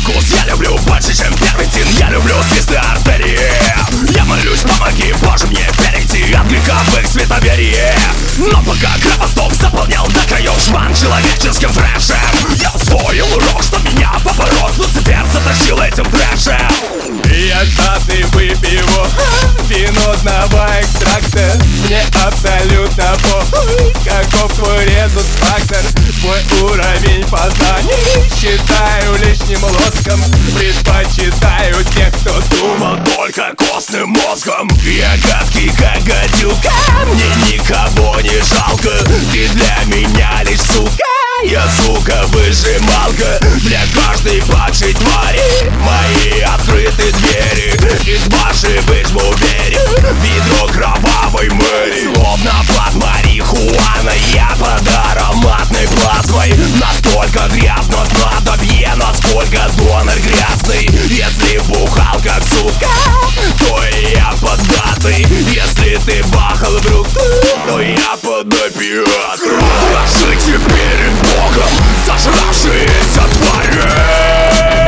вкус я люблю больше, чем первитин. Я люблю свисты артерии. Я молюсь, помоги, Боже, мне перейти от греха в их световерие. Но пока кровосток заполнял до краев жван человеческим трэшем, я усвоил урок, что меня поворот Люцифер затащил этим трэшем. Я жадный выпиву винодного экстракта. Мне абсолютно похуй, каков твой резус-фактор. Твой уровень познаний считаю лишним лоском. Предпочитаю тех, кто думал только костным мозгом. Я гадкий, как гадюка, мне никого не жалко. Ты для меня лишь сука, я сука выжималка. Для каждой падшей твари мои открыты двери. Из баши выжму берег, ведро кровавой мэри. Словно под марихуаной, я под ароматной плазмой. Настолько грязно снадобье, насколько донор грязный. Если бухал как сука, то я поддатый. Если ты бахал в руку, то я под опиатом. Жить перед Богом, сожравшиеся твари.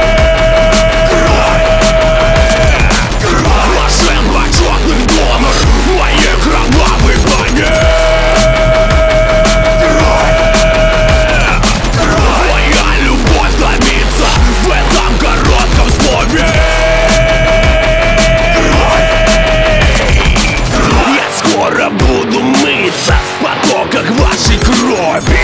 Блажен почетный донор моей кровавой брони. Моя любовь томится в этом коротком слове. Я скоро буду мыться в потоках вашей крови.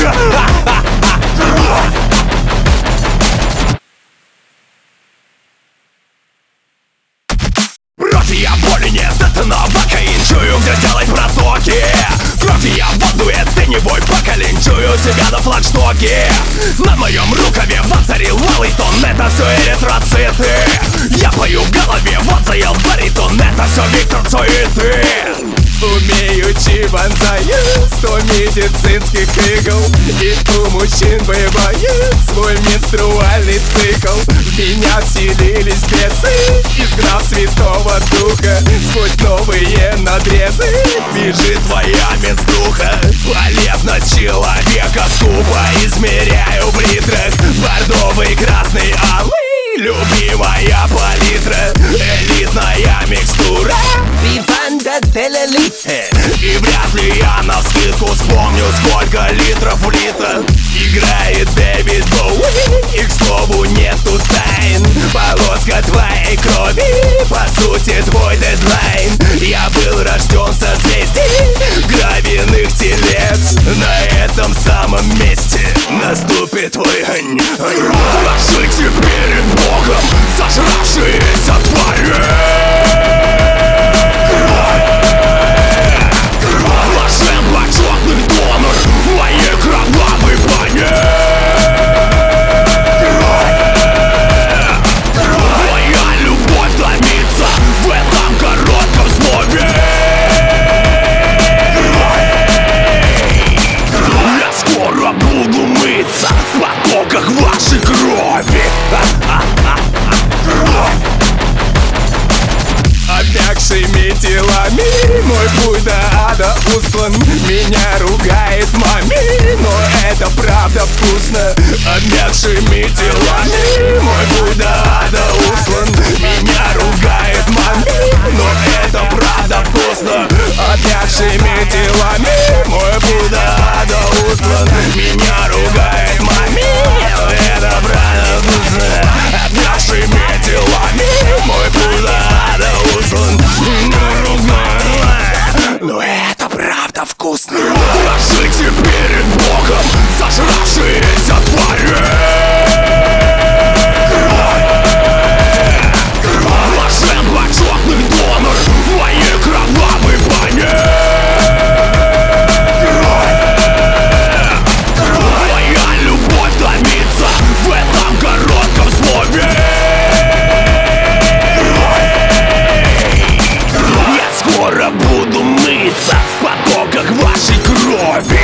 Против я боли нет, это новокаин. Чую, где делать протоки. Кровь я водует теневой поколень. Чую тебя на флагштоке. На моем рукаве воцарил малый тон. Это все эритроциты. Я пою в голове, вот заел баритон. Это все Виктор Цой и ты. Умеючи вонзает 100 медицинских игл. И у мужчин бывает свой менструальный цикл. В меня вселились бесы, изгнав Святого Духа. Сквозь новые надрезы бежит твоя менструха. Полезность человека скупо измеряю в литрах. Бордовый, красный, алый, любимая палитра. Элитная микстура Виванда Делелите. И вряд ли я навскидку вспомню, сколько литров влито. Играет Дэвид Боуи, и к слову нету тайн. Полоска твоей крови, по сути твой дедлайн. Я был рожден в созвездии гравийных телец. На этом самом месте наступит твой гонь. Жить перед Богом, сожравшиеся твари. Блажен почетный донор моей кровавой брони. Моя любовь томится в этом коротком слове. Я скоро буду мыться в потоках вашей крови. Обмякшими телами мой путь до ада устлан. Меня ругает мами, но это правда вкусно. Обмякшими телами мой путь до ада устлан. Меня ругает мами, но это правда вкусно. Обмякшими телами мой путь до ада устлан. Меня ругает мами, но это правда вкусно. Обмякшими телами мой путь до ада устлан. Но это правда вкусно. Жить перед Богом, сожравшиеся твари. Блажен почетный донор моей кровавой брони. Моя любовь томится в этом коротком слове. Я скоро буду мыться в потоках вашей крови.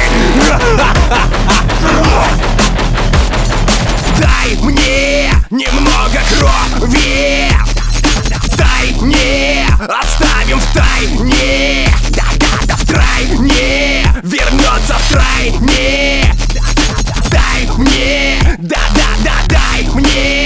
Дай мне немного крови. Дай мне, оставим в тайне. Да-да-да, в тройне вернется в тройне. Дай мне, да-да-да, дай мне.